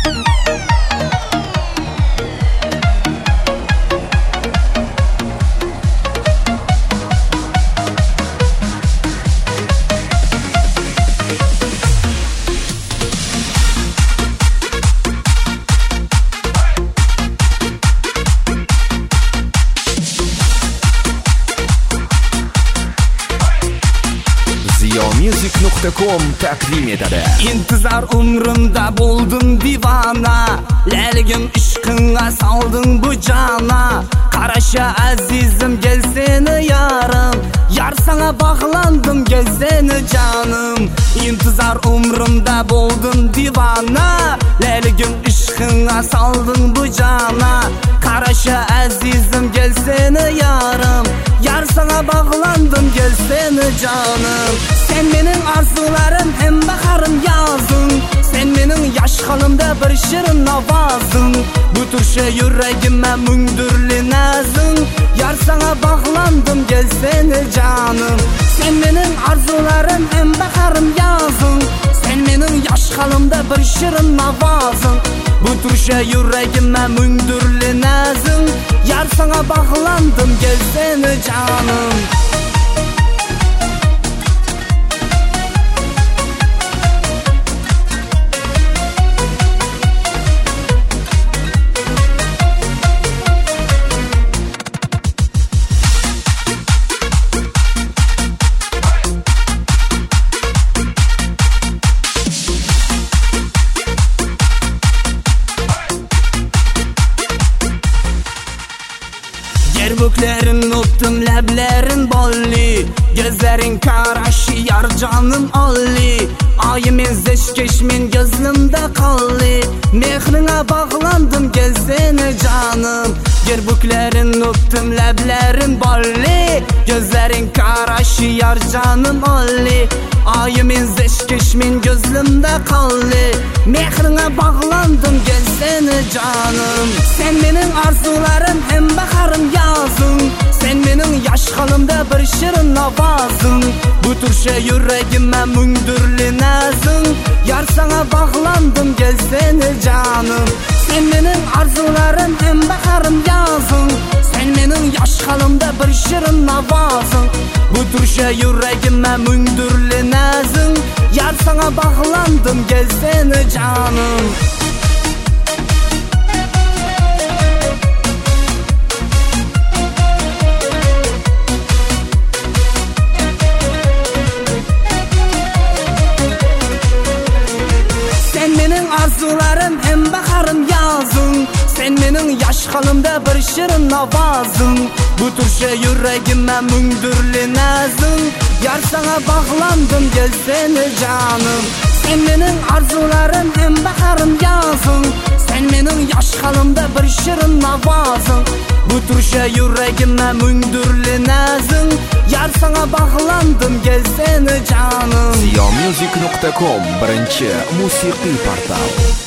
Music.com taqdim etadi. İntizar umrimda bo'lding divana, laligim ishqinga solding bu jana. Qarasha azizim gel seni yarim, yar sana bog'landim gel seni canım. İntizar umrimda bo'lding divana, laligim ishqinga solding bu jana. Qarasha azizim gel seni yarim, yar sana bog'landim gel seni canım. Sen mening arzularim hem baharım yazın, sen mening yaş halimda bir shirin ovozing. Bu turşa yuragimga mungdirli nazing, yar sana bog'landim gel seni canım. Sen mening arzularim hem baharım yazın, sen mening yaş halimda bir shirin ovozing. Bu turşa yuragimga mungdirli nazing, yar sana bog'landim gel seni canım. Yerbüklerin öptüm leblerin bolli, gözlerin karaşı yar canım olli. Ayımın zeşkeşmin gözümde kalli, mehrine bağlandım gel seni canım. Yerbüklerin öptüm leblerin bolli, gözlerin karaşı yar canım olli. Ayımın zeşkeşmin gözümde kalli, mehrine bağlandım gel seni canım. Sen benim arzularım hem baharım yazın, sen benim yaş halimda bir shirin ovozing. Bu turşa yuragimga mungdirli nazing, yar sana bog'landim gel seni canım. Sen benim arzularım hem baharım yazın, sen benim yaş halimda bir shirin ovozing. Bu turşa yuragimga mungdirli nazing, yar sana bog'landim gel seni canım. Arzularım hem baharım yazın, sen mening yaş halimda bir shirin ovozing. Bu turşa yuragimga mungdirli nazing, yar sana bog'landim gel seni canım. Sen mening arzularım hem baharım yazın, sen mening yaş halimda bir shirin ovozing. Bu turşa yuragimga mungdirli nazing, yar sana bog'landim gel seni canım. Music.com birinchi musiqiy portal.